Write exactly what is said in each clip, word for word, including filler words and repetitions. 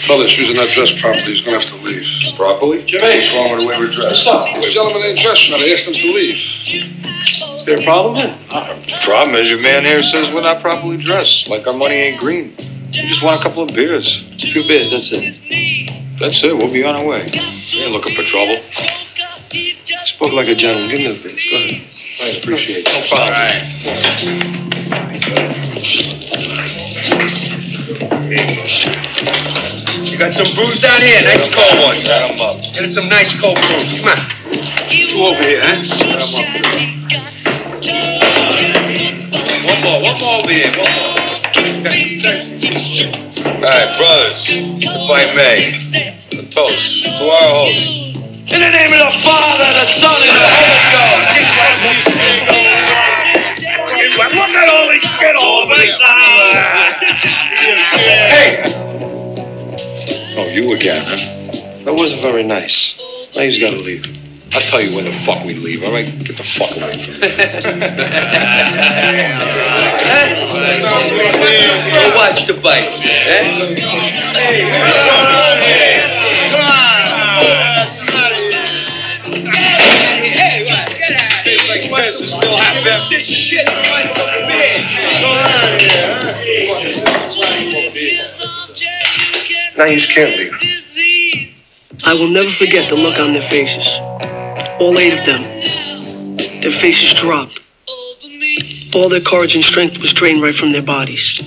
Fellas, using that dress properly. He's gonna have to leave. Properly? Jimmy! What's wrong with the way we're dressed? What's up? These gentlemen ain't dressed right. I asked them to leave. Is there a problem then? Uh, the problem is your man here says we're not properly dressed. Like our money ain't green. We just want a couple of beers. A few beers, that's it. That's it. We'll be on our way. We ain't looking for trouble. Spoke like a gentleman. Give me the beers. Go ahead. I appreciate it. No problem. All right. You got some brews down here, nice cold ones. Set 'em up. Get us some nice cold brews. Come on. Two over here, huh? Set 'em up. One more, one more over here, one more. All right, brothers, if I may, a toast to our host. In the name of the Father, the Son, and the Holy Ghost. Look at all these get over Hey! Oh, you again, huh? That wasn't very nice. Now he's got to leave. I'll tell you when the fuck we leave, all right? Get the fuck away from me. Go watch the bites, man. Eh? Hey, what's going on here? Come on. Hey, what? Get out of here. Like this is still happening. This shit reminds me of a bitch. Now you just can't leave. I will never forget the look on their faces. All eight of them. Their faces dropped. All their courage and strength was drained right from their bodies.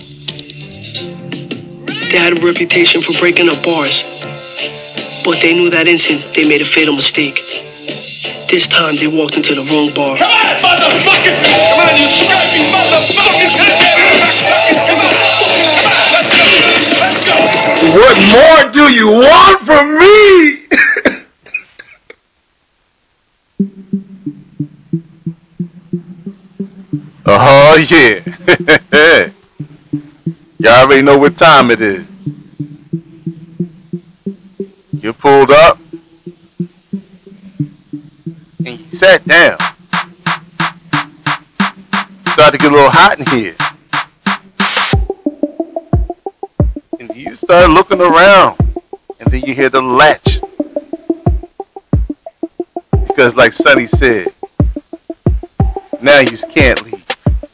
They had a reputation for breaking up bars, but they knew that instant they made a fatal mistake. This time they walked into the wrong bar. Come on, motherfucker! Come on, you scrappy motherfucker! Come on! Let's go! What more do you want from me? Oh, yeah. Y'all already know what time it is. You pulled up and you sat down. Started to get a little hot in here. And you start looking around. And then you hear the latch. Because like Sonny said, now you just can't leave.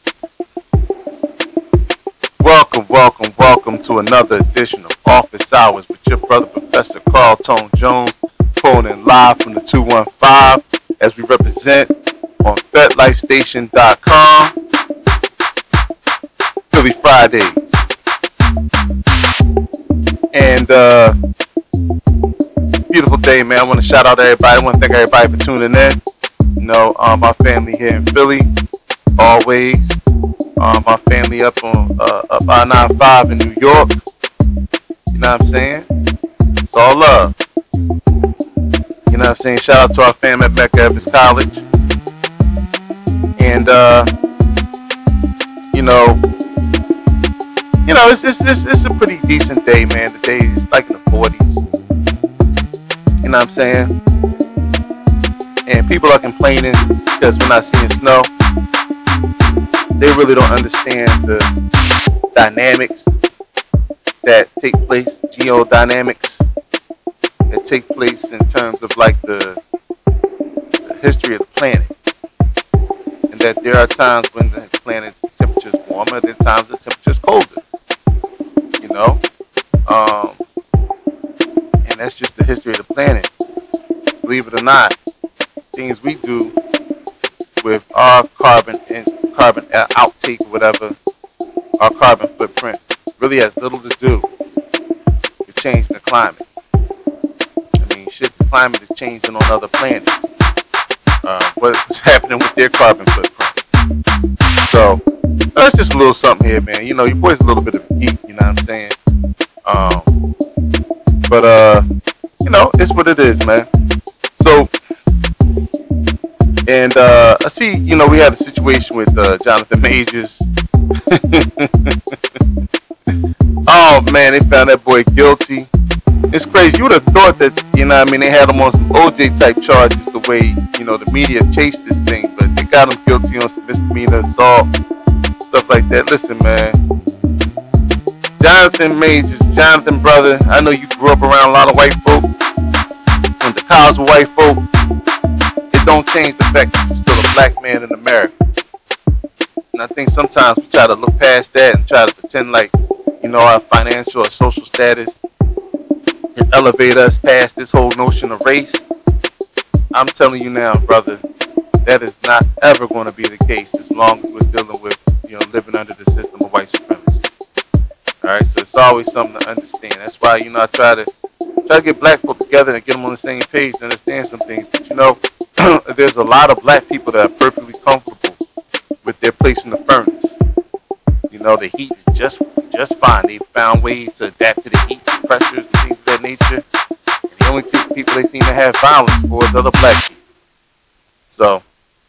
Welcome, welcome, welcome to another edition of Office Hours with your brother, Professor Carl Tone Jones, pulling in live from the two one five as we represent on Fed Life Station dot com, Philly Fridays. And, uh, beautiful day, man. I want to shout out everybody. I want to thank everybody for tuning in. You know, um, my family here in Philly, always. Um, my family up on uh, up I ninety-five in New York. You know what I'm saying? It's all love. You know what I'm saying? Shout out to our family at Mecca Evans College. And uh, you know, you know, it's it's, it's it's a pretty decent day, man. The day is like in the forties. You know what I'm saying? And people are complaining because we're not seeing snow. They really don't understand the dynamics that take place, geodynamics that take place in terms of like the, the history of the planet. And that there are times when the planet temperature is warmer, there are times the temperature is colder. You know? Um, and that's just the history of the planet. Believe it or not, things we do with our carbon and carbon outtake or whatever, our carbon footprint really has little to do with changing the climate. I mean, shit, the climate is changing on other planets. Uh, what's happening with their carbon footprint? So that's just a little something here, man. You know, your boy's a little bit of a geek. You know what I'm saying? Um, but uh, you know, it's what it is, man. So. And uh, I see, you know, we had a situation with uh, Jonathan Majors. Oh, man, they found that boy guilty. It's crazy. You would have thought that, you know what I mean, they had him on some O J type charges the way, you know, the media chased this thing. But they got him guilty on some misdemeanor assault, stuff like that. Listen, man, Jonathan Majors, Jonathan brother, I know you grew up around a lot of white folk. Went to college with white folk. It don't change the fact that you're still a black man in America. And I think sometimes we try to look past that and try to pretend like, you know, our financial or social status can elevate us past this whole notion of race. I'm telling you now, brother, that is not ever going to be the case as long as we're dealing with, you know, living under the system of white supremacy. All right, so it's always something to understand. That's why, you know, I try to try to get black folk together and get them on the same page to understand some things. But you know, there's a lot of black people that are perfectly comfortable with their place in the furnace. You know, the heat is just just fine. They found ways to adapt to the heat, pressures, and things of that nature. And the only two people they seem to have violence for is other black people. So,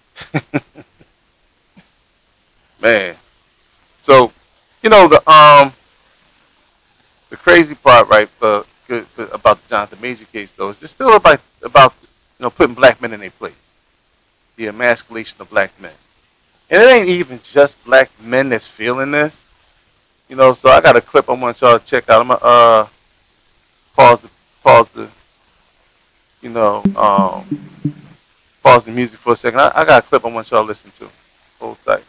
man. So, you know, the um the crazy part, right, for, for about the Jonathan Major case, though, is it's still about about you know putting black men in their place, the emasculation of black men, and it ain't even just black men that's feeling this, you know. So I got a clip I want y'all to check out. I'm gonna uh, pause the pause the you know um, pause the music for a second. I, I got a clip I want y'all to listen to. Hold tight.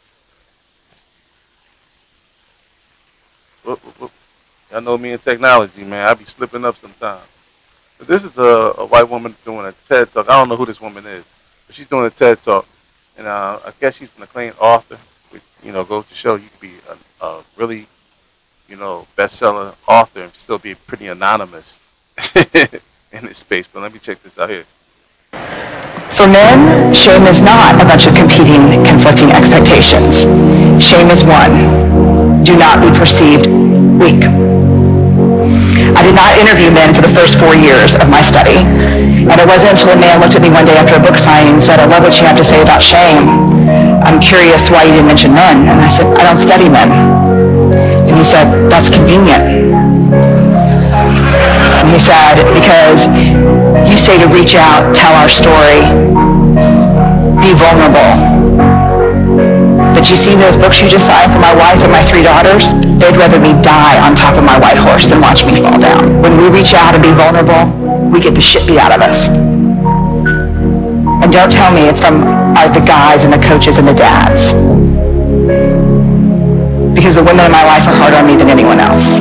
Whoop, whoop, whoop. Y'all know me and technology, man. I be slipping up sometimes. But this is a, a white woman doing a TED talk. I don't know who this woman is, but she's doing a TED talk, and uh, I guess she's an acclaimed author. Which, you know, goes to show you can be a, a really, you know, bestseller author and still be pretty anonymous in this space. But let me check this out here. For men, shame is not a bunch of competing, conflicting expectations. Shame is one: do not be perceived weak. I did not interview men for the first four years of my study, and it wasn't until a man looked at me one day after a book signing and said, "I love what you have to say about shame. I'm curious why you didn't mention men." And I said, "I don't study men." And he said, "That's convenient." And he said, "Because you say to reach out, tell our story, be vulnerable. But you see those books you just signed for my wife and my three daughters? They'd rather me die on top of my white horse than watch me fall down. When we reach out and be vulnerable, we get the shit beat out of us. And don't tell me it's from uh, the guys and the coaches and the dads. Because the women in my life are harder on me than anyone else."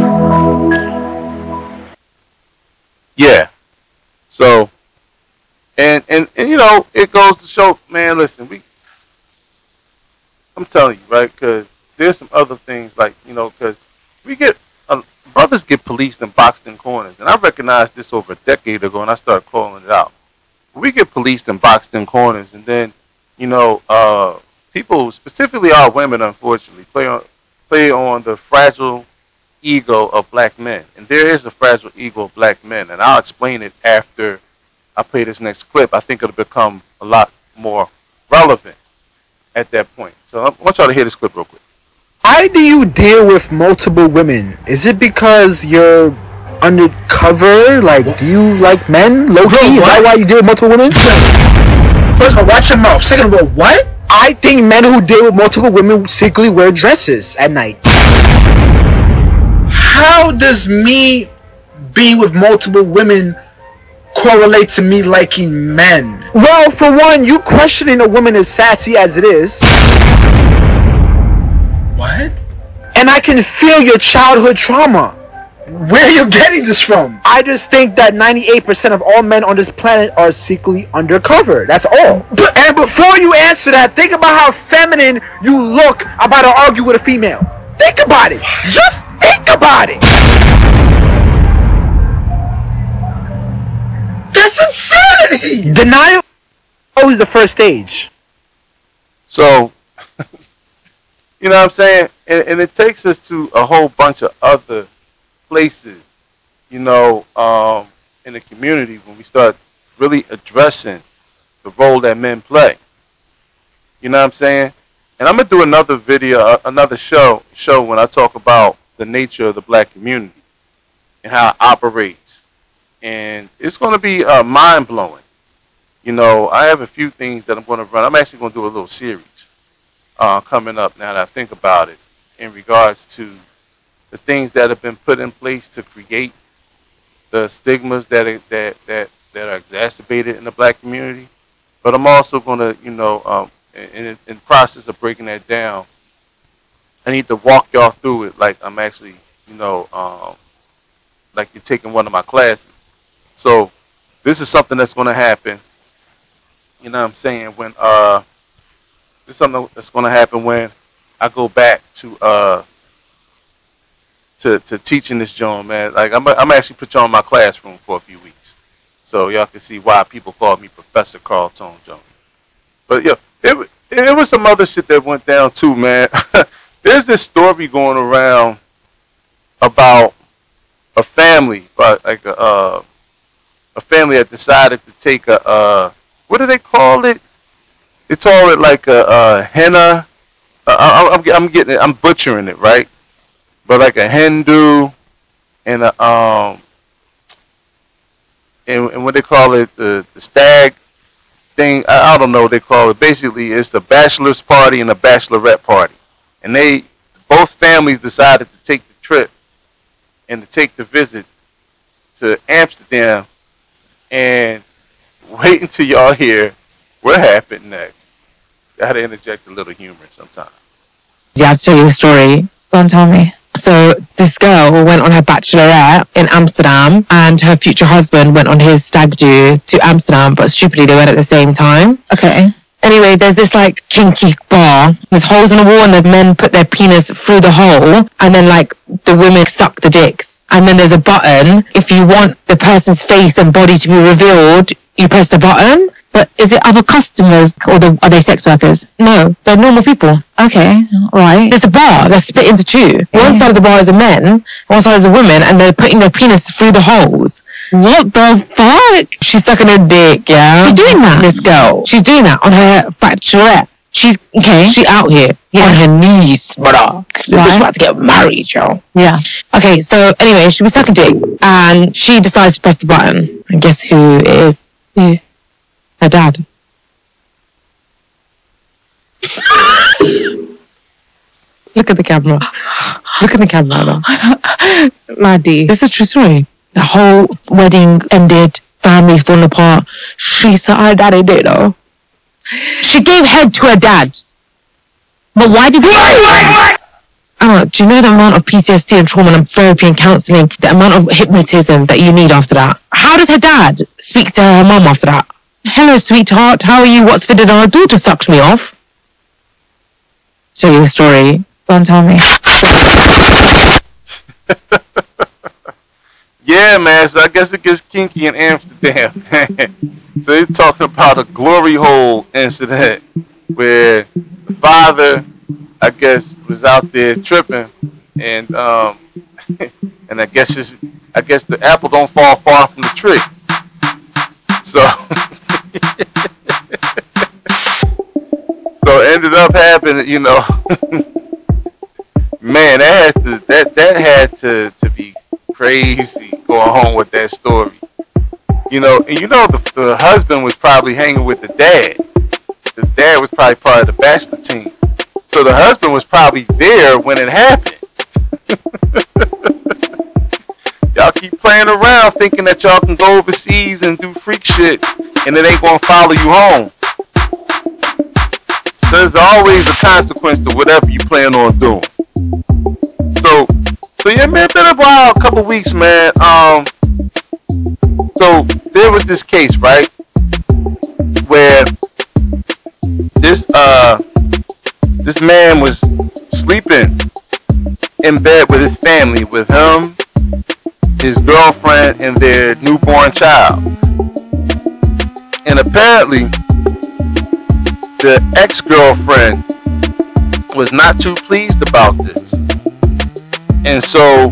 Yeah. So, and, and, and you know, it goes to show, man, listen, we, I'm telling you, right, because there's some other things, like, you know, because we get, uh, brothers get policed and boxed in corners, and I recognized this over a decade ago, and I started calling it out. We get policed and boxed in corners, and then, you know, uh, people, specifically our women, unfortunately, play on, play on the fragile ego of black men, and there is a fragile ego of black men, and I'll explain it after I play this next clip. I think it'll become a lot more relevant at that point. So I want y'all to hear this clip real quick. Why do you deal with multiple women? Is it because you're undercover? Like, what? Do you like men? Low key? Is that why you deal with multiple women? First of all, watch your mouth. Second of all, what? I think men who deal with multiple women secretly wear dresses at night. How does me being with multiple women correlate to me liking men? Well, for one, you questioning a woman as sassy as it is. What? And I can feel your childhood trauma. Where are you getting this from? I just think that ninety-eight percent of all men on this planet are secretly undercover. That's all. But, and before you answer that, think about how feminine you look about to argue with a female. Think about it. Just think about it. That's insanity. Denial is always the first stage. So, you know what I'm saying? And, and it takes us to a whole bunch of other places, you know, um, in the community when we start really addressing the role that men play. You know what I'm saying? And I'm gonna do another video, uh, another show, show when I talk about the nature of the black community and how it operates, and it's gonna be uh, mind blowing. You know, I have a few things that I'm gonna run. I'm actually gonna do a little series uh, coming up now that I think about it in regards to the things that have been put in place to create the stigmas that are, that that that are exacerbated in the black community. But I'm also going to, you know, um, in, in the process of breaking that down, I need to walk y'all through it like I'm actually, you know, um, like you're taking one of my classes. So this is something that's going to happen. You know what I'm saying? When uh, this is something that's going to happen when I go back to uh to to teaching this joint, man. Like I'm I'm actually put y'all in my classroom for a few weeks, so y'all can see why people call me Professor Carl Tone Jones. But yeah, it it was some other shit that went down too, man. There's this story going around about a family, but like a uh, a family that decided to take a uh, what do they call it? They call it like a, a henna. Uh, I, I'm I'm getting it. I'm butchering it, right? But like a Hindu and a um and, and what they call it, the the stag thing. I, I don't know what they call it. Basically, it's the bachelor's party and the bachelorette party, and they both families decided to take the trip and to take the visit to Amsterdam. And wait until y'all hear what happened next. Gotta interject a little humor sometimes. Yeah, I'll tell you the story. Go on, tell me. So this girl went on her bachelorette in Amsterdam, and her future husband went on his stag do to Amsterdam, but stupidly they went at the same time. Okay. Anyway, there's this like kinky bar. There's holes in the wall, and the men put their penis through the hole, and then like the women suck the dicks. And then there's a button. If you want the person's face and body to be revealed, you press the button. But is it other customers or the, are they sex workers? No, they're normal people. Okay, right. There's a bar that's split into two. Yeah. One side of the bar is the men, one side is the women, and they're putting their penis through the holes. What the fuck? She's sucking her dick, yeah? She's doing that? This girl. She's doing that on her bachelorette. She's, okay. She out here, yeah. on her knees, brother. This right. bitch about to get married, yo. Yeah. Okay, so anyway, she was sucking dick, and she decides to press the button. And guess who it is? Who? Her dad. Look at the camera. Look at the camera. Maddie. This is a true story. The whole wedding ended, families falling apart. She said her daddy did though. She gave head to her dad. But why did I don't know, do you know the amount of P T S D and trauma and therapy and counselling, the amount of hypnotism that you need after that? How does her dad speak to her mum after that? Hello, sweetheart, how are you? What's for dinner? Our daughter sucked me off. Tell you the story. Go on, tell me. Yeah, man, so I guess it gets kinky in Amsterdam. So they're talking about a glory hole incident where the father, I guess, was out there tripping, and um, and I guess it's, I guess the apple don't fall far from the tree. So, so it ended up happening, you know. Man, that has to that that had to to be crazy going home with that story. You know, and you know the, the husband was probably hanging with the dad. The dad was probably part of the bachelor team. So the husband was probably there when it happened. Y'all keep playing around thinking that y'all can go overseas and do freak shit and it ain't gonna follow you home. So there's always a consequence to whatever you plan on doing. So, so yeah, man, been a while, a couple weeks, man. Um, so there was this case, right, where this uh this man was sleeping in bed with his family, with him, his girlfriend, and their newborn child. And apparently, the ex-girlfriend was not too pleased about this. And so,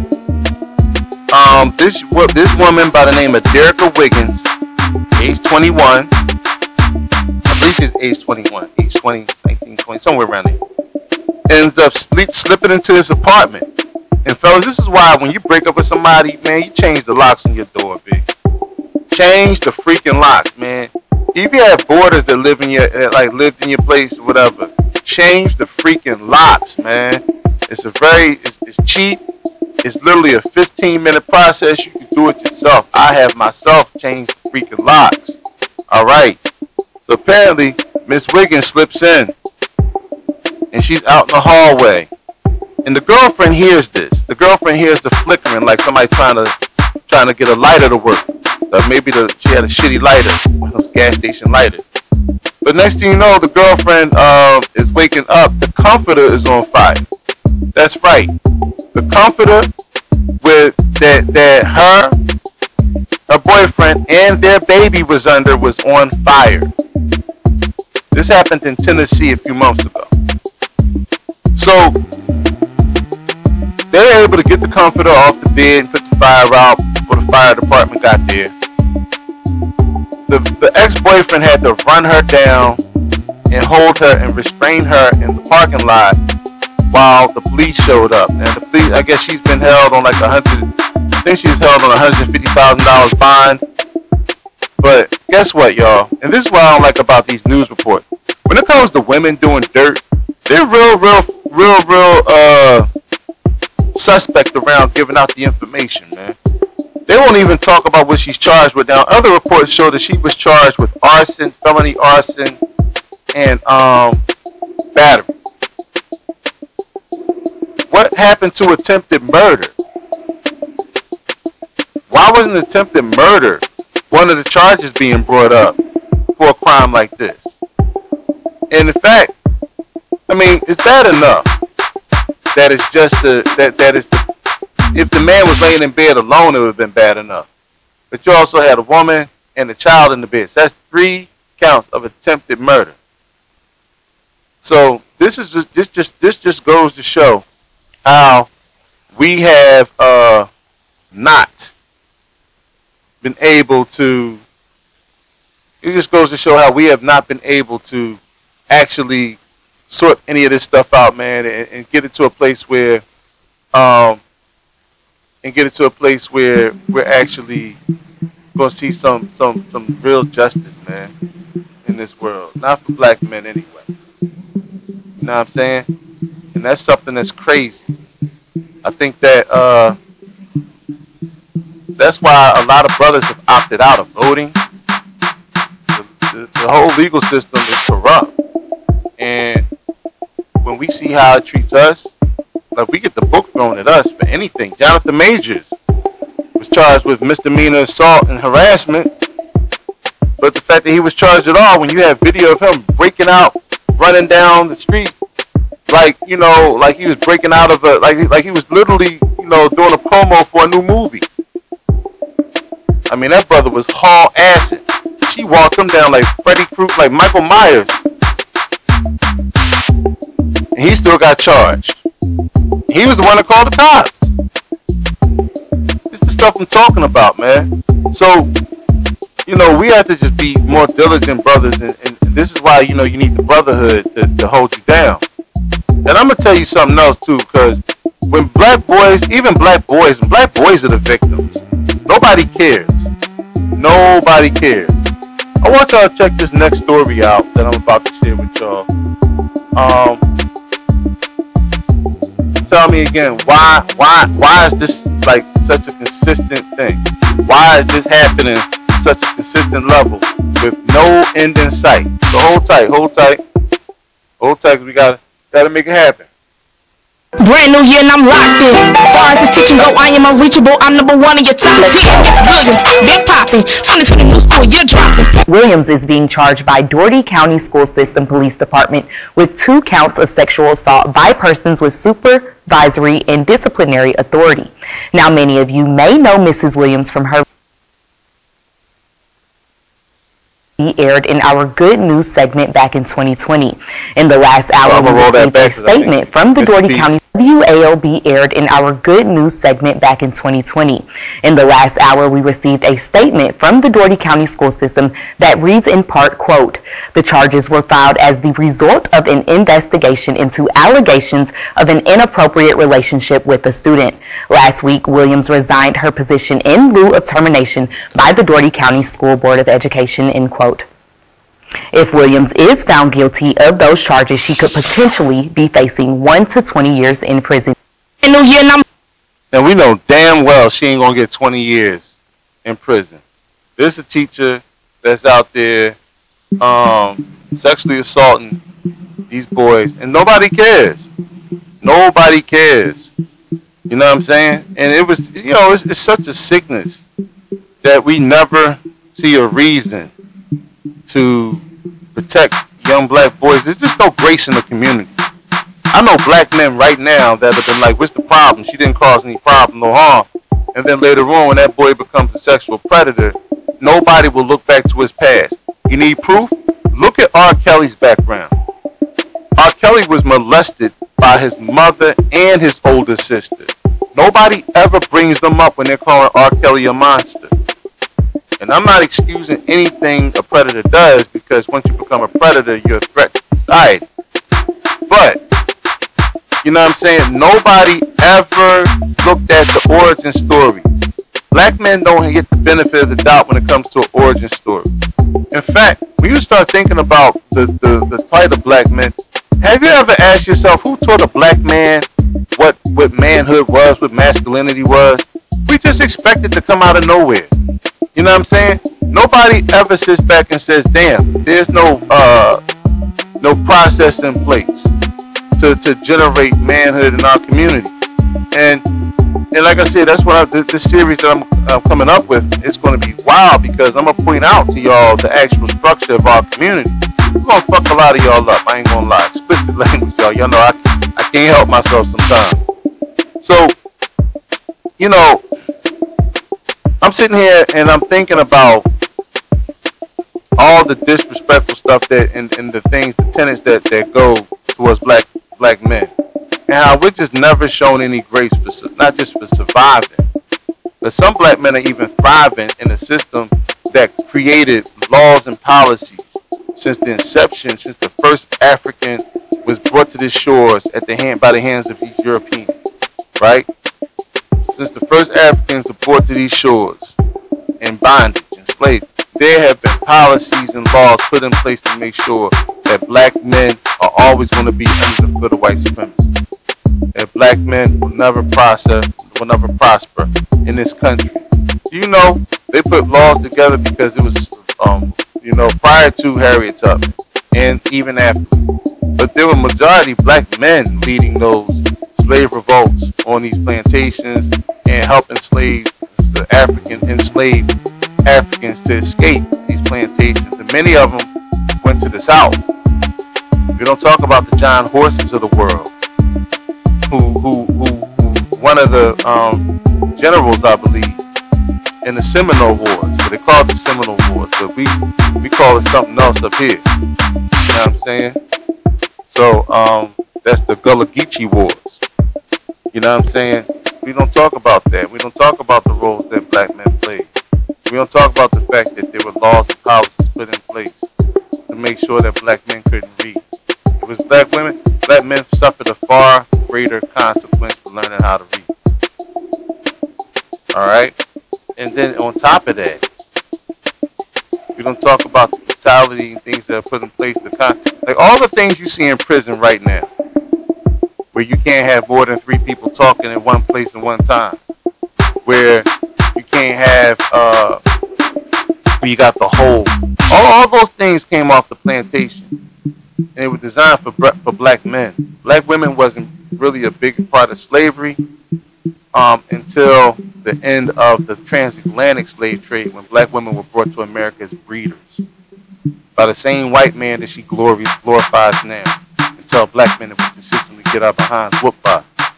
um, this this woman by the name of Derica Wiggins, age twenty-one, I believe she's age twenty-one, age twenty, nineteen, twenty, somewhere around there, ends up sleep, slipping into his apartment. And fellas, this is why when you break up with somebody, man, you change the locks on your door, big. Change the freaking locks, man. If you have boarders that live in your, like lived in your place or whatever, change the freaking locks, man. It's a very, it's, it's cheap. It's literally a fifteen minute process. You can do it yourself. I have myself changed the freaking locks. All right. So apparently, Miss Wiggins slips in, and she's out in the hallway, and the girlfriend hears this. The girlfriend hears the flickering, like somebody trying to trying to get a lighter to work. Uh, maybe the, she had a shitty lighter, one of those gas station lighters. But next thing you know, the girlfriend uh, is waking up. The comforter is on fire. That's right. The comforter with that that her, her boyfriend, and their baby was under was on fire. This happened in Tennessee a few months ago. So they were able to get the comforter off the bed and put the fire out before the fire department got there. The, the ex-boyfriend had to run her down and hold her and restrain her in the parking lot while the police showed up. And the police, I guess she's been held on like a hundred, I think she's held on a hundred fifty thousand dollars bond. But guess what, y'all? And this is what I don't like about these news reports. When it comes to women doing dirt, they're real, real, real, real, uh, suspect around giving out the information, man. They won't even talk about what she's charged with. Now, other reports show that she was charged with arson, felony arson, and um, battery. What happened to attempted murder? Why wasn't attempted murder one of the charges being brought up for a crime like this? And in fact, I mean, it's bad enough that it's just the, that, that is the, if the man was laying in bed alone, it would have been bad enough. But you also had a woman and a child in the bed. So that's three counts of attempted murder. So this is just this just this just goes to show how we have uh, not been able to. It just goes to show how we have not been able to actually sort any of this stuff out, man, and, and get it to a place where, um, and get it to a place where we're actually gonna see some some some real justice, man, in this world. Not for black men anyway. You know what I'm saying? And that's something that's crazy. I think that uh, that's why a lot of brothers have opted out of voting. The, the, the whole legal system is corrupt, and when we see how it treats us, like we get the book thrown at us for anything. Jonathan Majors was charged with misdemeanor assault and harassment, but the fact that he was charged at all, when you have video of him breaking out, running down the street, like, you know, like he was breaking out of a, like, like he was literally, you know, doing a promo for a new movie. I mean, that brother was haul assing. She walked him down like Freddy Krueger, like Michael Myers. And he still got charged. He was the one that called the cops. This is the stuff I'm talking about, man. So, you know, we have to just be more diligent brothers, and, and this is why, you know, you need the brotherhood to, to hold you down. And I'm going to tell you something else, too, because when black boys, even black boys, when black boys are the victims, nobody cares. Nobody cares. I want y'all to check this next story out that I'm about to share with y'all. Um, tell me again, why, why, why is this like such a consistent thing? Why is this happening at such a consistent level with no end in sight? So hold tight, hold tight, hold tight, because we gotta, gotta make it happen. Brand new year and I'm locked in. Far as this teaching go, I am unreachable. I'm number one in your top ten. It's Williams, big poppin'. twenty twenty new school, you're dropping. Williams is being charged by Doherty County School System Police Department with two counts of sexual assault by persons with supervisory and disciplinary authority. Now, many of you may know Missus Williams from her aired in our Good News segment back in twenty twenty. In the last hour, we received a statement from the Doherty County W A L B aired in our Good News segment back in twenty twenty. In the last hour, we received a statement from the Doherty County School System that reads in part, quote, "The charges were filed as the result of an investigation into allegations of an inappropriate relationship with a student. Last week, Williams resigned her position in lieu of termination by the Doherty County School Board of Education," end quote. If Williams is found guilty of those charges, she could potentially be facing one to twenty years in prison. And we know damn well she ain't gonna get twenty years in prison. There's a teacher that's out there um, sexually assaulting these boys, and nobody cares. Nobody cares. You know what I'm saying? And it was, you know, it's, it's such a sickness that we never see a reason to protect young black boys. There's just no grace in the community. I know black men right now that have been like, what's the problem? She didn't cause any problem, no harm. And then later on, when that boy becomes a sexual predator, nobody will look back to his past. You need proof? Look at R. Kelly's background. R. Kelly was molested by his mother and his older sister. Nobody ever brings them up when they're calling R. Kelly a monster. And I'm not excusing anything a predator does, because once you become a predator, you're a threat to society. But, you know what I'm saying? Nobody ever looked at the origin story. Black men don't get the benefit of the doubt when it comes to an origin story. In fact, when you start thinking about the, the, the plight of black men, have you ever asked yourself, who taught a black man what, what manhood was, what masculinity was? We just expect it to come out of nowhere. You know what I'm saying? Nobody ever sits back and says, damn, there's no uh, no process in place to, to generate manhood in our community. And and like I said, that's what I, this, this series that I'm uh, coming up with is going to be wild, because I'm going to point out to y'all the actual structure of our community. We're going to fuck a lot of y'all up. I ain't going to lie. Explicit language, y'all. Y'all know I, I can't help myself sometimes. So, you know, I'm sitting here and I'm thinking about all the disrespectful stuff that and, and the things, the tenets that, that go towards black black men, and how we're just never shown any grace for, not just for surviving, but some black men are even thriving in a system that created laws and policies since the inception, since the first African was brought to the shores at the hand by the hands of these Europeans, right? Since the first Africans were brought to these shores in bondage and slavery, there have been policies and laws put in place to make sure that black men are always going to be under the foot of white supremacy. That black men will never process, will never prosper in this country. You know, they put laws together because it was, um, you know, prior to Harriet Tubman and even after. But there were majority black men leading those slave revolts on these plantations and helping slave the African enslaved Africans to escape these plantations, and many of them went to the South. We don't talk about the John Horses of the world, who who who, who one of the um, generals, I believe, in the Seminole Wars. So they call it the Seminole Wars, but we we call it something else up here. You know what I'm saying? So um, that's the Gullah Geechee Wars. You know what I'm saying? We don't talk about that. We don't talk about the roles that black men played. We don't talk about the fact that there were laws and policies put in place to make sure that black men couldn't read. It was black women. Black men suffered a far greater consequence for learning how to read. All right? And then on top of that, we don't talk about the brutality and things that are put in place. The con- like all the things you see in prison right now, where you can't have more than three people talking in one place at one time, where you can't have, uh, where you got the whole, all, all those things came off the plantation, and they were designed for for black men. Black women wasn't really a big part of slavery um, until the end of the transatlantic slave trade, when black women were brought to America as breeders by the same white man that she glorifies glorifies now, until black men would consistently get our behinds whooped by.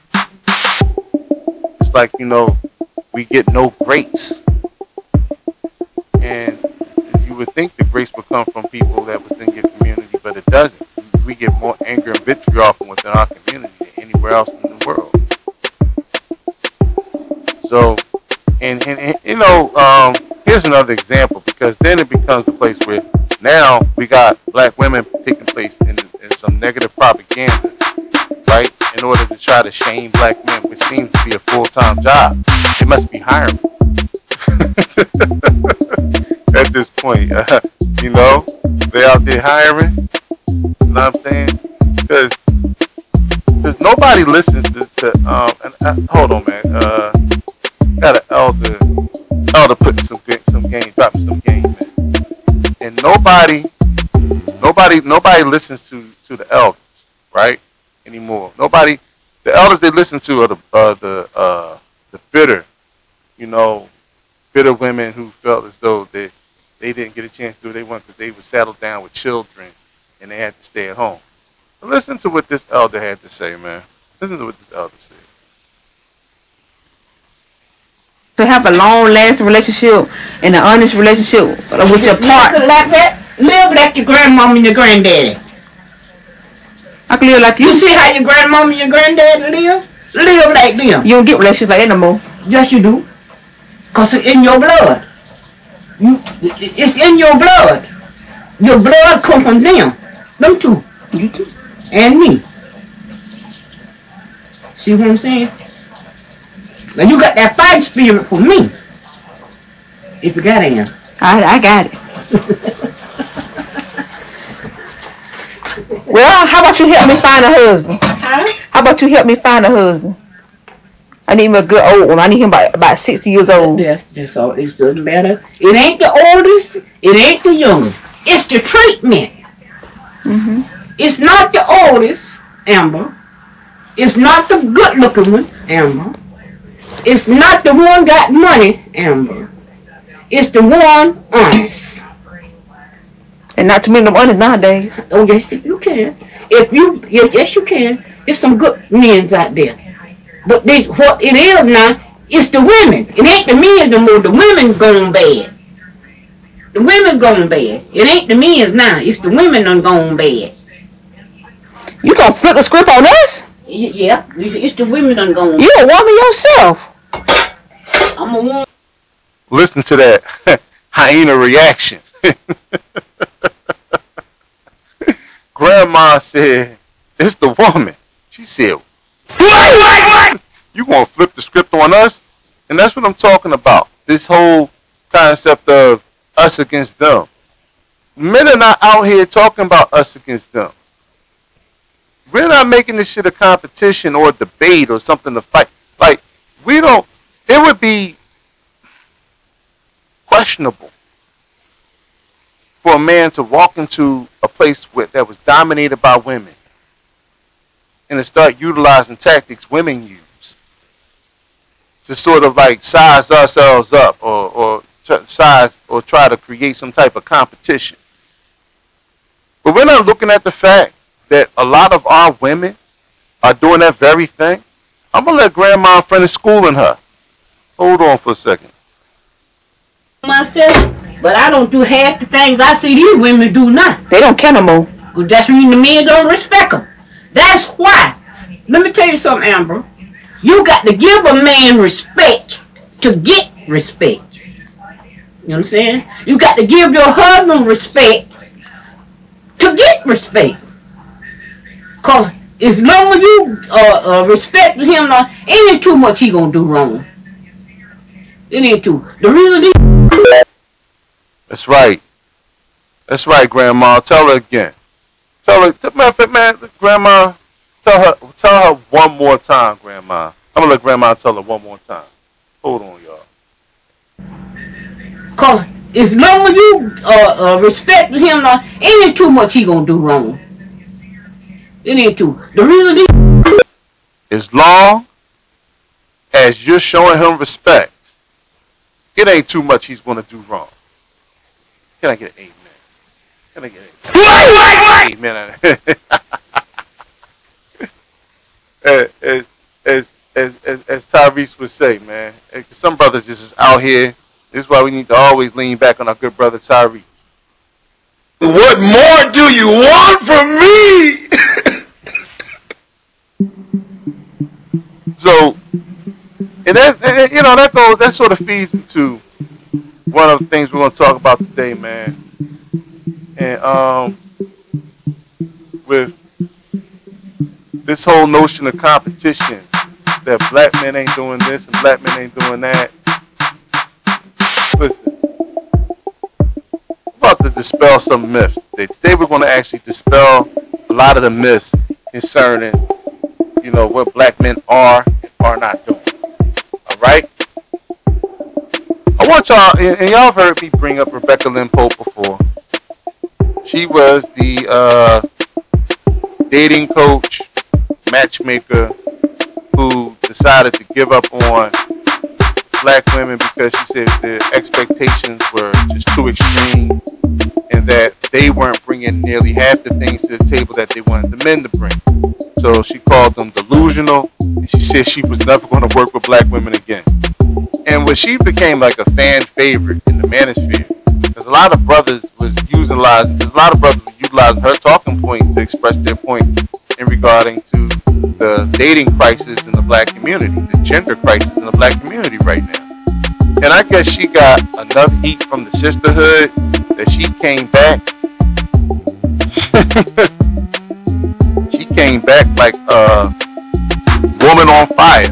It's like, you know, we get no grace. And you would think the grace would come from people that was in your community, but it doesn't. We get more anger and vitriol from within our community than anywhere else in the world. So, and, and, and you know, um, here's another example, because then it becomes the place where now we got black women taking place in, in some negative propaganda, right, in order to try to shame black men, which seems to be a full-time job. They must be hiring at this point. Uh, you know, they out there hiring. You know what I'm saying? Because because nobody listens to, to um. And, uh, hold on, man. Uh, got an elder elder putting some some game, dropping some game, man. And nobody, nobody, nobody listens to to the elders, right? Anymore. Nobody. The elders they listen to are the uh, the uh, the bitter, you know, bitter women who felt as though they they didn't get a chance to do what they wanted because they were saddled down with children and they had to stay at home. But listen to what this elder had to say, man. Listen to what this elder said. To have a long lasting relationship and an honest relationship with your partner. Like that, live like your grandmama and your granddaddy. I can live like you. You see how your grandmama and your granddaddy live? Live like them. You don't get relationships like that no more. Yes, you do. Because it's in your blood. You, it's in your blood. Your blood comes from them. Them two. You too. And me. See what I'm saying? Now you got that fight spirit for me. If you got it. I, I got it. Well, how about you help me find a husband? Huh? How about you help me find a husband? I need me a good old one. I need him about, about sixty years old. That's, that's all. It doesn't matter. It ain't the oldest. It ain't the youngest. It's the treatment. Mm-hmm. It's not the oldest, Amber. It's not the good-looking one, Amber. It's not the one got money, Amber. It's the one honest. And not too many of them honest nowadays. Oh, yes, you can. If you, yes, yes, you can. There's some good men out there. But they, what it is now, it's the women. It ain't the men no more. The women going bad. The women's going bad. It ain't the men's now. It's the women done gone bad. You gonna flip the script on us? Y- yeah, it's the women done gone. You a woman yourself. I'm a woman. Listen to that hyena reaction. Grandma said, it's the woman. She said, what? What? You gonna flip the script on us? And that's what I'm talking about. This whole concept of us against them. Men are not out here talking about us against them. We're not making this shit a competition or a debate or something to fight. Like, we don't, it would be questionable for a man to walk into a place with, that was dominated by women and to start utilizing tactics women use to sort of like size ourselves up or, or try, size or try to create some type of competition. But we're not looking at the fact that a lot of our women are doing that very thing. I'm going to let grandma finish schooling her. Hold on for a second. Myself, but I don't do half the things I see these women do now. They don't care no more. Because that's when the men don't respect them. That's why. Let me tell you something, Amber. You got to give a man respect to get respect. You understand? You got to give your husband respect to get respect. Because if long as you uh, uh, respect him, uh, it ain't too much he gonna do wrong. It ain't too. The reason he... That's right. That's right, Grandma. Tell her again. Tell her, matter of fact, man, Grandma, tell her, tell her one more time, Grandma. I'm gonna let Grandma tell her one more time. Hold on, y'all. Cause if long as you uh, uh, respect him, uh, it ain't too much he gonna do wrong. It ain't too. The reason he... As long as you're showing him respect, it ain't too much he's gonna do wrong. Can I get an amen? Can I get an amen? Amen. as, as, as, as, as Tyrese would say, man, some brothers just is out here. This is why we need to always lean back on our good brother Tyrese. What more do you want from me? So, and that, and, you know, that goes, that sort of feeds into one of the things we're going to talk about today, man. And um, with this whole notion of competition, that black men ain't doing this and black men ain't doing that. Listen, I'm about to dispel some myths. Today we're going to actually dispel a lot of the myths concerning, you know, what black men are and are not doing. All right? I want y'all, and y'all have heard me bring up Rebecca Lynn Pope before. She was the uh, dating coach, matchmaker, who decided to give up on black women because she said the expectations were just too extreme and that they weren't bringing nearly half the things to the table that they wanted the men to bring. So she called them delusional, and she said she was never going to work with black women again. And when she became like a fan favorite in the manosphere, because a lot of brothers was utilizing, a lot of brothers were utilizing her talking points to express their points in regarding to the dating crisis in the black community, the gender crisis in the black community right now. And I guess she got enough heat from the sisterhood that she came back. She came back like a woman on fire.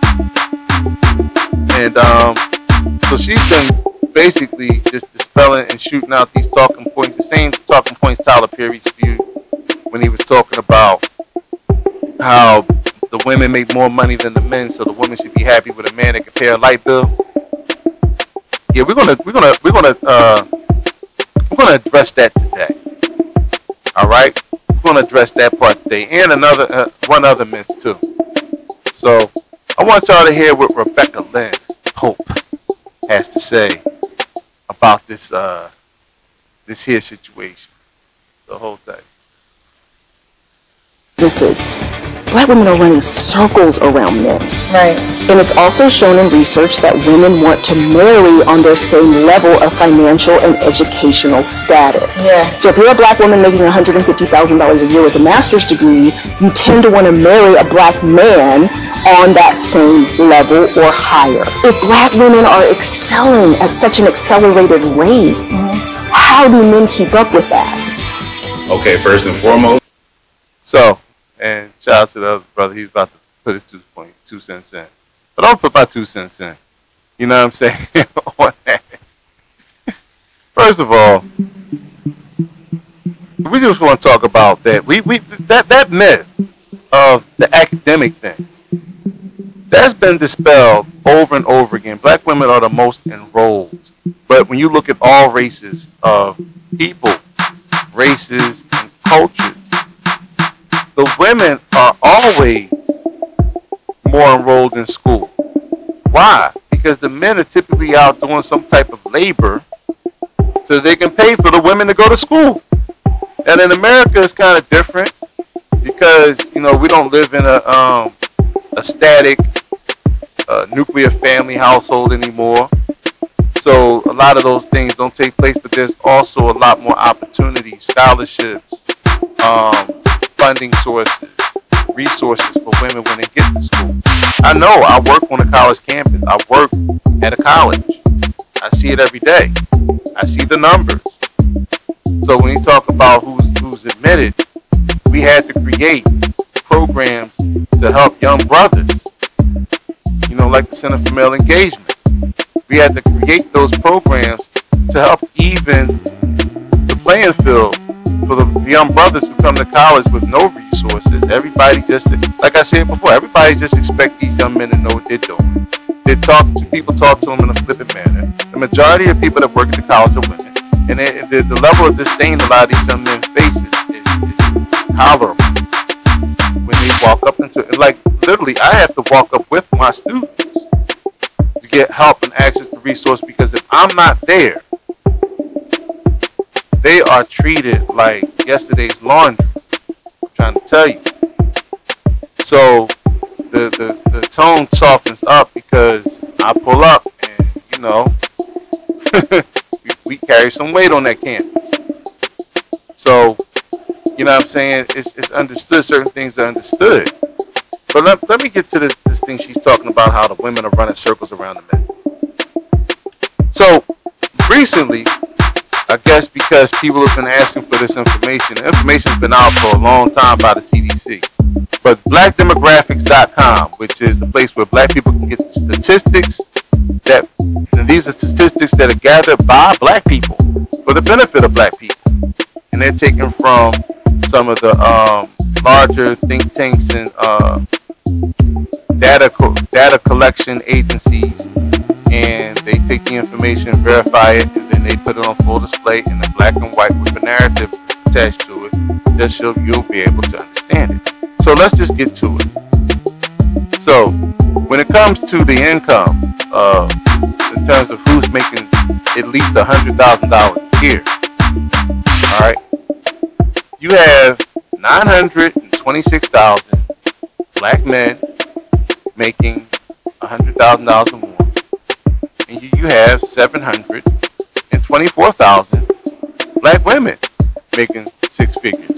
And um, so she's been basically just dispelling and shooting out these talking points, the same talking points Tyler Perry spewed when he was talking about how the women make more money than the men, so the women should be happy with a man that can pay a light bill. Yeah, we're gonna we're gonna we're gonna uh, we're gonna address that today. All right, we're gonna address that part today, and another uh, one other myth too. So I want y'all to hear what Rebecca Lynn Pope has to say about this uh, this here situation, the whole thing. This is black women are running circles around men. Right. And it's also shown in research that women want to marry on their same level of financial and educational status. Yeah. So if you're a black woman making one hundred fifty thousand dollars a year with a master's degree, you tend to want to marry a black man on that same level or higher. If black women are excelling at such an accelerated rate, mm-hmm. how do men keep up with that? Okay, first and foremost. So, and shout out to the other brother, he's about to put his two point two cents in. But I'll put my two cents in. You know what I'm saying? On that. First of all, we just want to talk about that. We we that that myth of the academic thing, that's been dispelled over and over again. Black women are the most enrolled. But when you look at all races of people, races, and cultures, the women are always more enrolled in school. Why? Because the men are typically out doing some type of labor so they can pay for the women to go to school. And in America, it's kind of different because, you know, we don't live in a um, a static uh, nuclear family household anymore. So a lot of those things don't take place, but there's also a lot more opportunities, scholarships, um, funding sources, resources for women when they get to school. I know I work on a college campus. I work at a college. I see it every day. I see the numbers. So when you talk about who's who's admitted, we had to create programs to help young brothers. You know, like the Center for Male Engagement. We had to create those programs to help even the playing field for the young brothers who come to college with no resources. Everybody just, like I said before, everybody just expect these young men to know what they're doing. They talk to people, talk to them in a flippant manner. The majority of people that work at the college are women, and it, the, the level of disdain a lot of these young men's faces is, is tolerable. When they walk up into it, like literally, I have to walk up with my students to get help and access to resources, because if I'm not there, they are treated like yesterday's laundry. I'm trying to tell you. So the, the, the tone softens up because I pull up and, you know, we, we carry some weight on that campus. So, you know what I'm saying? It's, it's understood. Certain things are understood. But let, let me get to this, this thing she's talking about, how the women are running circles around the men. So recently, I guess because people have been asking for this information. The information's been out for a long time by the C D C. But black demographics dot com, which is the place where black people can get the statistics that, and these are statistics that are gathered by black people for the benefit of black people. And they're taken from some of the um, larger think tanks and uh, data co- data collection agencies, and they take the information, verify it, and then they put it on full display in the black and white with a narrative attached to it, just so you'll be able to understand it. So let's just get to it. So when it comes to the income, uh, in terms of who's making at least one hundred thousand dollars a year, all right, you have nine hundred twenty-six thousand black men making one hundred thousand dollars or more, and you, you have seven hundred twenty-four thousand black women making six figures.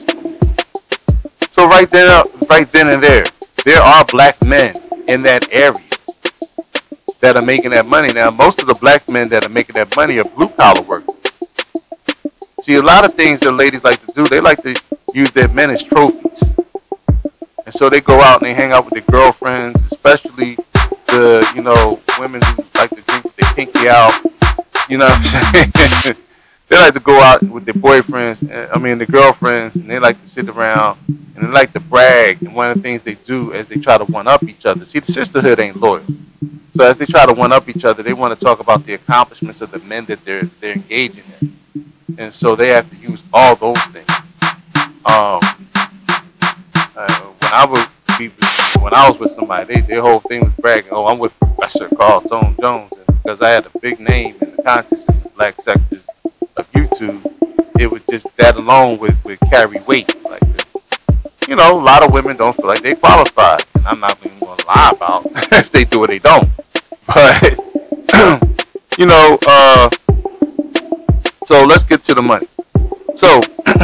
So right then, right then and there, there are black men in that area that are making that money. Now, most of the black men that are making that money are blue collar workers. See, a lot of things that ladies like to do, they like to use their men as trophies. And so they go out and they hang out with their girlfriends, especially the, you know, women who like to drink with their pinky out. You know what I'm saying? They like to go out with their boyfriends, I mean, their girlfriends, and they like to sit around and they like to brag. And one of the things they do is they try to one-up each other. See, the sisterhood ain't loyal. So as they try to one-up each other, they want to talk about the accomplishments of the men that they're they're engaging in. And so they have to use all those things. Um, uh, when I was when I was with somebody, they, their whole thing was bragging. Oh, I'm with Professor Carl Tone Jones, and because I had a big name in the conscious in the black sectors of YouTube, it would just that alone would, would carry weight. Like, you know, a lot of women don't feel like they qualified, and I'm not even going to lie about if they do or they don't. But you know, uh, so let's get to the money. So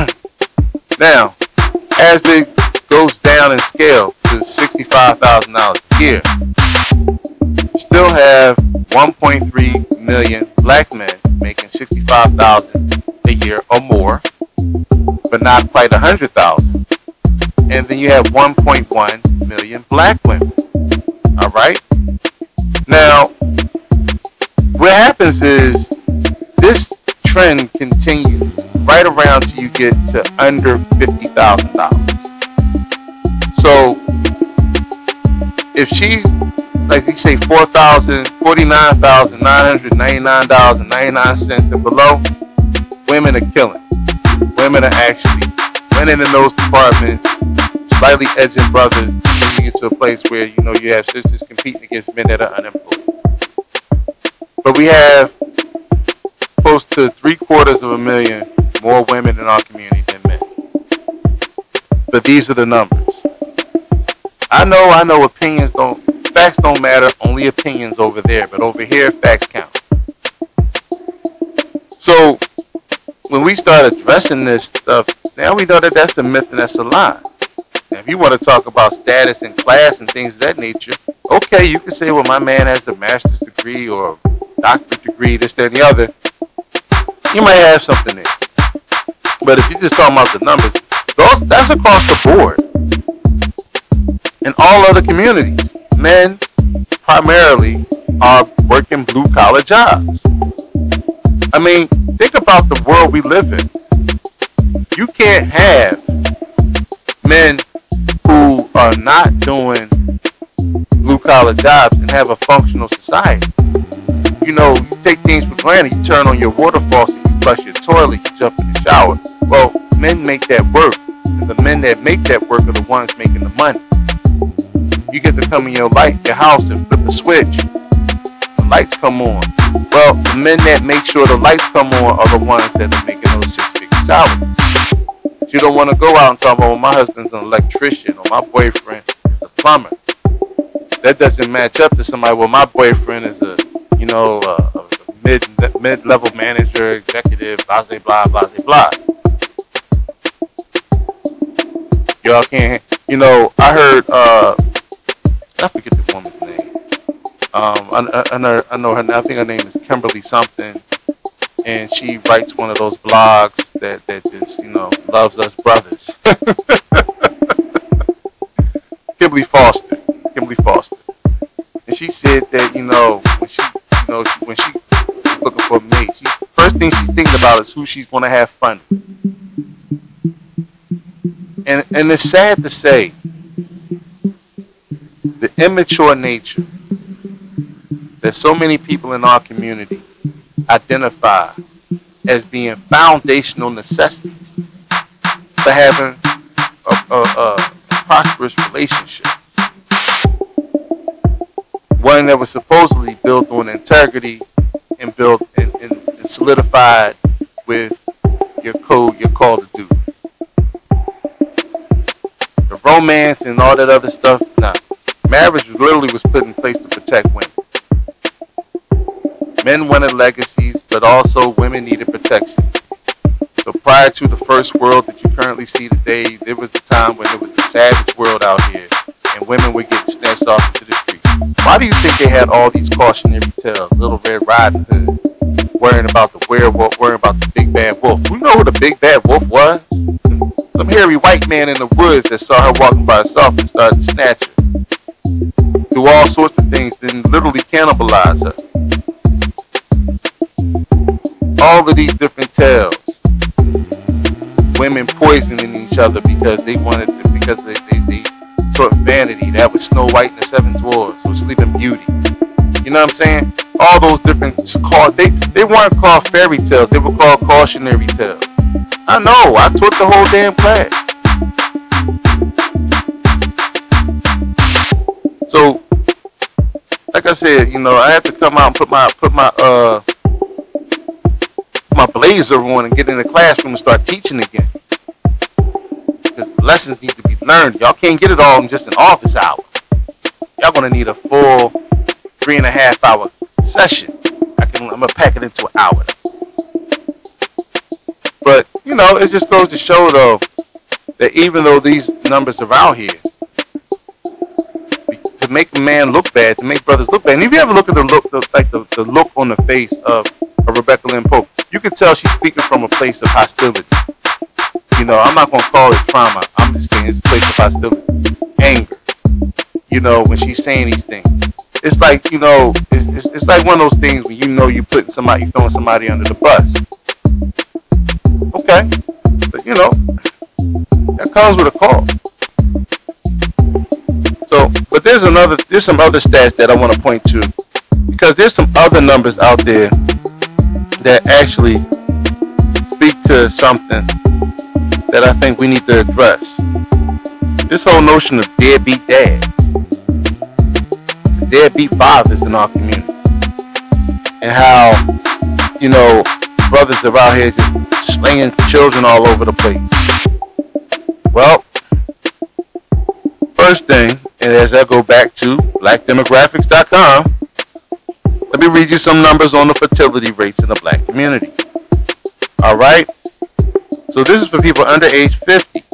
now, as it goes down in scale to sixty-five thousand dollars a year, you still have one point three million black men making sixty-five thousand dollars a year or more, but not quite one hundred thousand dollars. And then you have one point one million black women. All right? Now, what happens is this trend continues right around till you get to under fifty thousand dollars. So, if she's, like we say, four thousand, forty-nine thousand nine hundred ninety-nine dollars and ninety-nine cents and below, women are killing. Women are actually winning in those departments, slightly edging brothers, moving into a place where, you know, you have sisters competing against men that are unemployed. But we have close to three quarters of a million more women in our community than men. But these are the numbers. I know, I know opinions don't, facts don't matter, only opinions over there, but over here, facts count. So, when we start addressing this stuff, now we know that that's a myth and that's a lie. Now, if you want to talk about status and class and things of that nature, okay, you can say, well, my man has a master's degree or a doctorate degree, this, that, and the other. You might have something there. But if you're just talking about the numbers, those, that's across the board. In all other communities, men primarily are working blue-collar jobs. I mean, think about the world we live in. You can't have men who are not doing blue-collar jobs and have a functional society. You know, you take things for granted. You turn on your water faucet, you flush your toilet, you jump in the shower. Well, men make that work. And the men that make that work are the ones making the money. You get to come in your light, your house and flip a switch. The lights come on. Well, the men that make sure the lights come on are the ones that are making those six-figure salaries. But you don't want to go out and talk about, well, my husband's an electrician or my boyfriend is a plumber. That doesn't match up to somebody, well, my boyfriend is a, you know, a, a mid, mid-level manager, executive, blah, blah, blah, blah, blah. Y'all can't, you know, I heard, uh, I forget the woman's name. Um, I, I, know, I know her. I think her name is Kimberly something, and she writes one of those blogs that, that just, you know, loves us brothers. Kimberly Foster. Kimberly Foster. And she said that, you know, when she, you know, when she was looking for a mate, she, first thing she's thinking about is who's who she's going to have fun with. And, and it's sad to say, the immature nature that so many people in our community identify as being foundational necessities for having a, a, a prosperous relationship. One that was supposedly built on integrity and built and, and, and solidified with your code, your call to do. The romance and all that other stuff, nah. Marriage literally was put in place to protect women. Men wanted legacies, but also women needed protection. So prior to the first world that you currently see today, there was a time when it was a savage world out here, and women would get snatched off into the street. Why do you think they had all these cautionary tales? Little Red Riding Hood, worrying about the werewolf, worrying about the big bad wolf. You know who the big bad wolf was? Some hairy white man in the woods that saw her walking by herself and started to snatch her. Do all sorts of things, then literally cannibalize her. All of these different tales. Women poisoning each other because they wanted to, because they, they, they sort of vanity. That was Snow White and the Seven Dwarfs, or Sleeping Beauty. You know what I'm saying? All those different called, they, they weren't called fairy tales, they were called cautionary tales. I know, I taught the whole damn class. So, like I said, you know, I had to come out and put my put my uh my blazer on and get in the classroom and start teaching again. Because lessons need to be learned. Y'all can't get it all in just an office hour. Y'all gonna need a full three and a half hour session. I can I'm gonna pack it into an hour. But you know, it just goes to show though that even though these numbers are out here, to make a man look bad, to make brothers look bad. And if you ever look at the look, the, like the, the look on the face of, of Rebecca Lynn Pope, you can tell she's speaking from a place of hostility. You know, I'm not going to call it trauma. I'm just saying it's a place of hostility. Anger. You know, when she's saying these things. It's like, you know, it's, it's, it's like one of those things when you know you're putting somebody, you're throwing somebody under the bus. Okay. But, you know, that comes with a cost. So, but there's another, there's some other stats that I want to point to, because there's some other numbers out there that actually speak to something that I think we need to address. This whole notion of deadbeat dads, deadbeat fathers in our community, and how, you know, brothers are out here just slinging children all over the place. Well, first thing, and as I go back to black demographics dot com, let me read you some numbers on the fertility rates in the black community. All right? So this is for people under age fifty.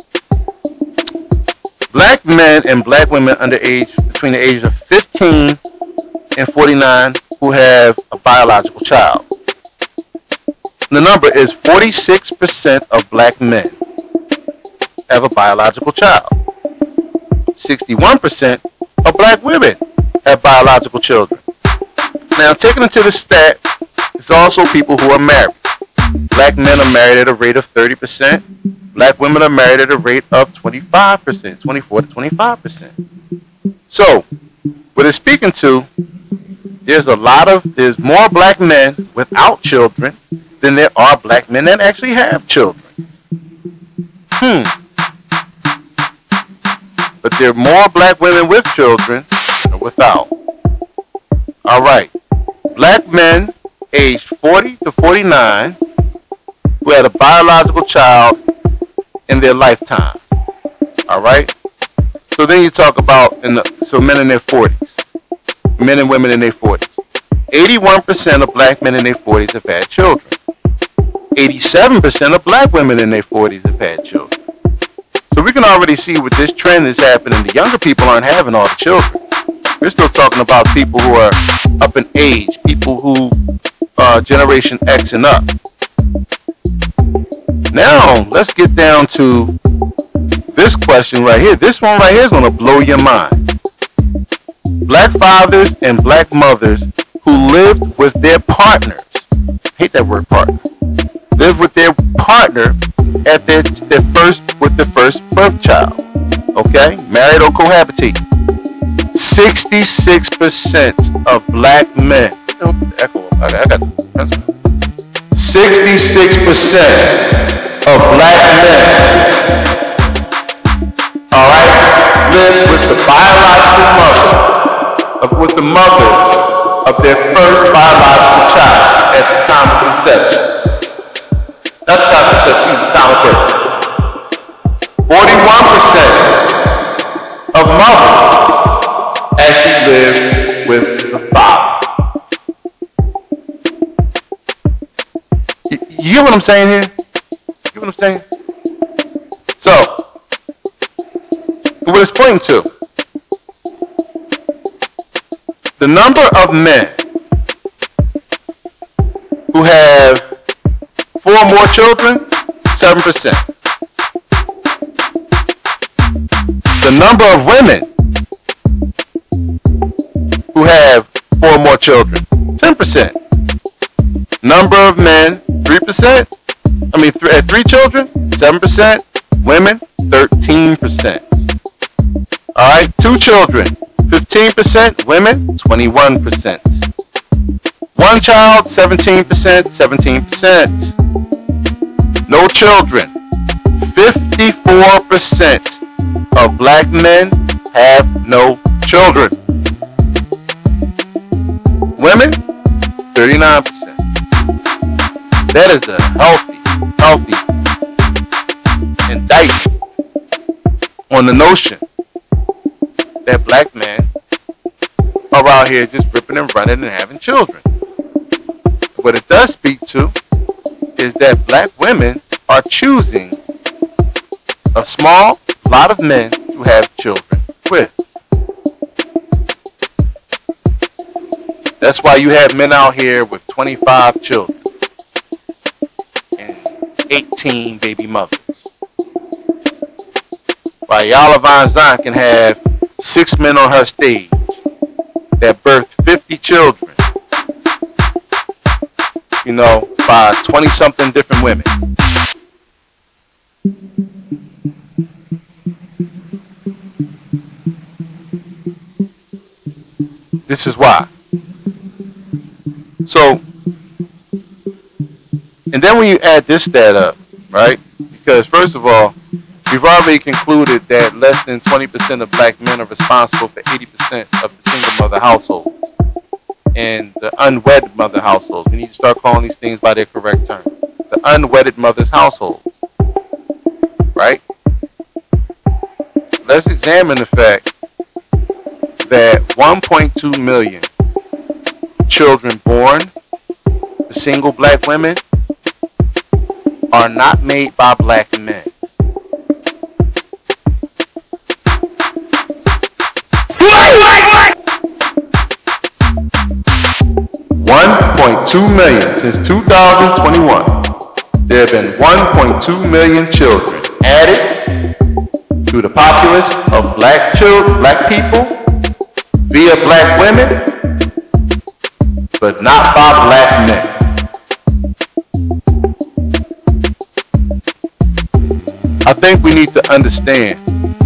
Black men and black women under age, between the ages of fifteen and forty-nine who have a biological child. The number is forty-six percent of black men have a biological child. sixty-one percent of black women have biological children. Now, taken into the stat, it's also people who are married. Black men are married at a rate of thirty percent. Black women are married at a rate of twenty-five percent, twenty-four to twenty-five percent. So, what it's speaking to, there's a lot of, there's more black men without children than there are black men that actually have children. Hmm. But there are more black women with children than without. All right. Black men aged forty to forty-nine who had a biological child in their lifetime. All right. So then you talk about, in the, so men in their forties. Men and women in their forties. eighty-one percent of black men in their forties have had children. eighty-seven percent of black women in their forties have had children. So we can already see with this trend that's happening, the younger people aren't having all the children. We're still talking about people who are up in age, people who are Generation X and up. Now, let's get down to this question right here. This one right here is going to blow your mind. Black fathers and black mothers who lived with their partners, I hate that word partner, live with their partner at their, their first with their first birth child. Okay, married or cohabitate. sixty-six percent of black men. Echo. I got. sixty-six percent of black men. All right, live with the biological mother, of, with the mother of their first biological child at the time of conception. Not the time of conception, the time of birth. forty-one percent of mothers actually live with the father. You, you get what I'm saying here? You get what I'm saying? So, what it's pointing to, the number of men who have four or more children, seven percent. The number of women who have four or more children, ten percent. Number of men, three percent. I mean, th- three children, seven percent. Women, thirteen percent. All right, two children, fifteen percent. Women, twenty-one percent. One child, seventeen percent, seventeen percent. No children, fifty-four percent of black men have no children. Women, thirty-nine percent. That is a healthy, healthy indictment on the notion that black men are out here just ripping and running and having children. What it does speak to is that black women are choosing a small lot of men to have children with. That's why you have men out here with twenty-five children and eighteen baby mothers. Why Yala Van Zandt can have six men on her stage that birthed fifty children, you know, by twenty-something different women. This is why. So, and then when you add this stat up, right? Because first of all, we've already concluded that less than twenty percent of black men are responsible for eighty percent of the single mother household and the unwedded mother households. We need to start calling these things by their correct term. The unwedded mother's household, right? Let's examine the fact that one point two million children born to single black women are not made by black men. one point two million since two thousand twenty-one. There have been one point two million children added to the populace of black children, black people via black women, but not by black men. I think we need to understand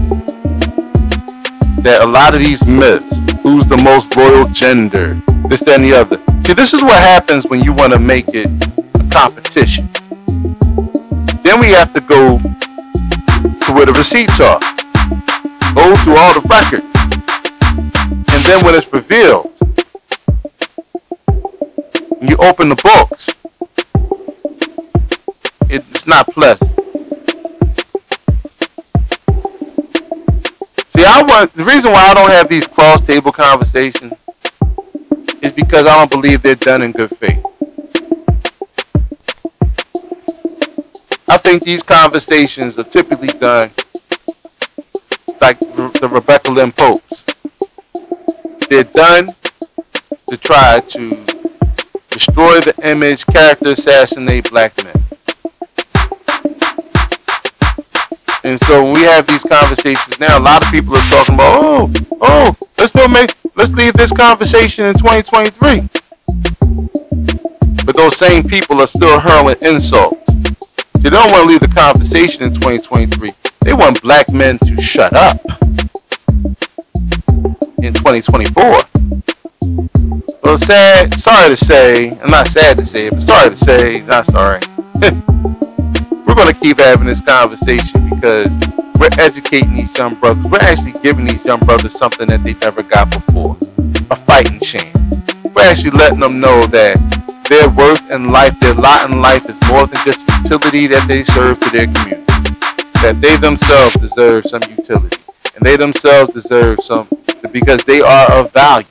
that a lot of these myths, who's the most loyal gender, this, that, and the other. See, this is what happens when you want to make it a competition. Then we have to go to where the receipts are. Go through all the records. And then when it's revealed, when you open the books, it's not pleasant. See, I want the reason why I don't have these cross-table conversations is because I don't believe they're done in good faith. I think these conversations are typically done like the Rebecca Lynn Popes. They're done to try to destroy the image, character assassinate black men. And so when we have these conversations now, a lot of people are talking about, oh, oh, let's go make, let's leave this conversation in twenty twenty-three. But those same people are still hurling insults They don't want to leave the conversation in twenty twenty-three. They want black men to shut up in twenty twenty-four. Well, sad, sorry to say, I'm not sad to say, but sorry to say, not sorry. We're going to keep having this conversation because we're educating these young brothers. We're actually giving these young brothers something that they never got before, a fighting chance. We're actually letting them know that their worth in life, their lot in life is more than just utility that they serve to their community. That they themselves deserve some utility. And they themselves deserve some, because they are of value.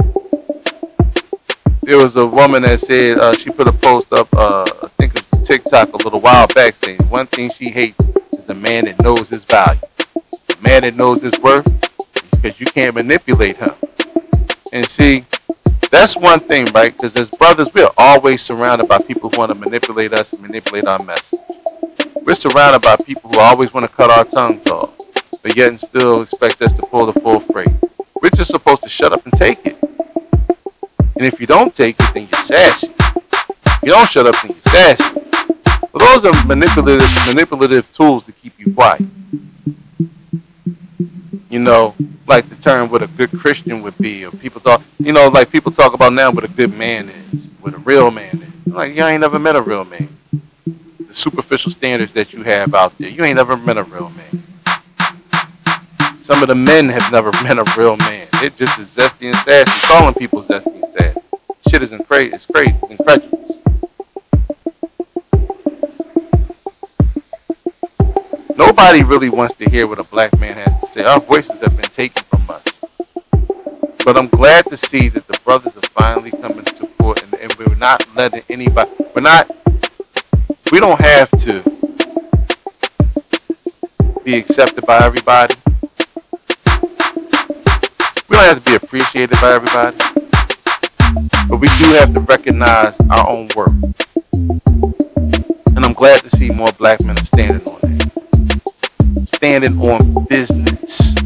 There was a woman that said, uh, she put a post up, uh, I think it's TikTok a little while back, saying one thing she hates is a man that knows his value. A man that knows his worth, because you can't manipulate him. And see, that's one thing, right? Because as brothers, we are always surrounded by people who want to manipulate us and manipulate our message. We're surrounded by people who always want to cut our tongues off, but yet and still expect us to pull the full freight. We're just supposed to shut up and take it. And if you don't take it, then you're sassy. If you don't shut up, then you're sassy. Well, those are manipulative, manipulative tools to keep you quiet. You know, like the term what a good Christian would be, or people talk, you know, like people talk about now what a good man is, what a real man is. I'm like, you ain't never met a real man. The superficial standards that you have out there, you ain't never met a real man. Some of the men have never met a real man. They're just as zesty and sassy, calling people zesty and sassy. Shit is crazy. It's crazy. It's incredulous. Nobody really wants to hear what a black man has to say. Our voices have been taken from us. But I'm glad to see that the brothers are finally coming to court, and, and we're not letting anybody. We're not. We don't have to be accepted by everybody. We don't have to be appreciated by everybody, but we do have to recognize our own worth. And I'm glad to see more black men are standing on that, standing on business.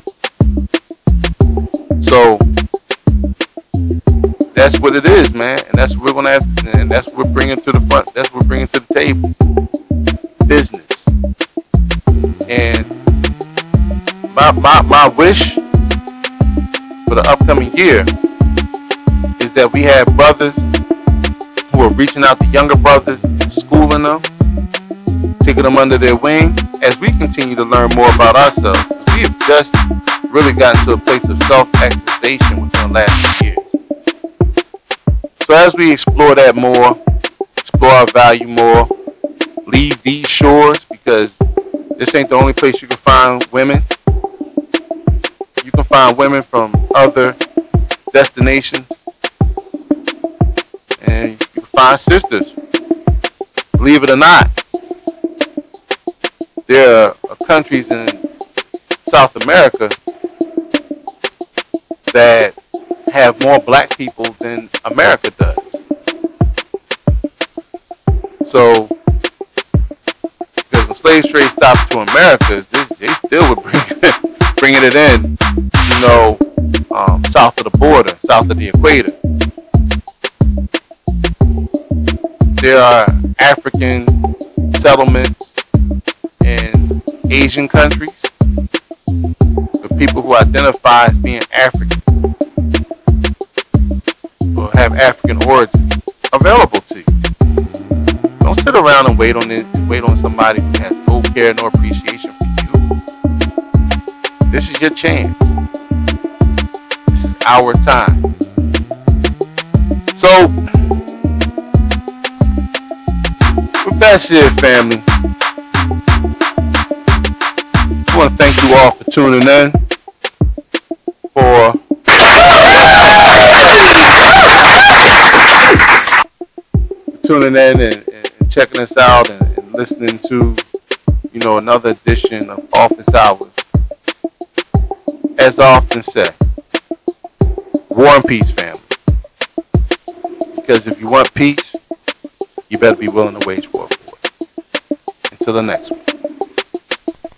So that's what it is, man, and that's what we're gonna have, to, and that's what we're bringing to the front. That's what we're bringing to the table. Business. And my my my wish for the upcoming year is that we have brothers who are reaching out to younger brothers and schooling them, taking them under their wing as we continue to learn more about ourselves. We've just really gotten to a place of self-actualization within the last few years. So as we explore that more, explore our value more, leave these shores, because this ain't the only place you can find women. You can find women from other destinations, and you can find sisters. Believe it or not, there are countries in South America that have more black people than America does. So, because when slave trade stopped to America, they, they still would bring bringing it in, you know, um, south of the border, south of the equator. There are African settlements in Asian countries for people who identify as being African or have African origin available to you. Don't sit around and wait on it, wait on somebody who has no care, no appreciation for you. This is your chance. This is our time. So, with that said, family, I want to thank you all for tuning in, for tuning in and, and checking us out and, and listening to, you know, another edition of Office Hours. As I often say, war and peace, family. Because if you want peace, you better be willing to wage war for it. Until the next one.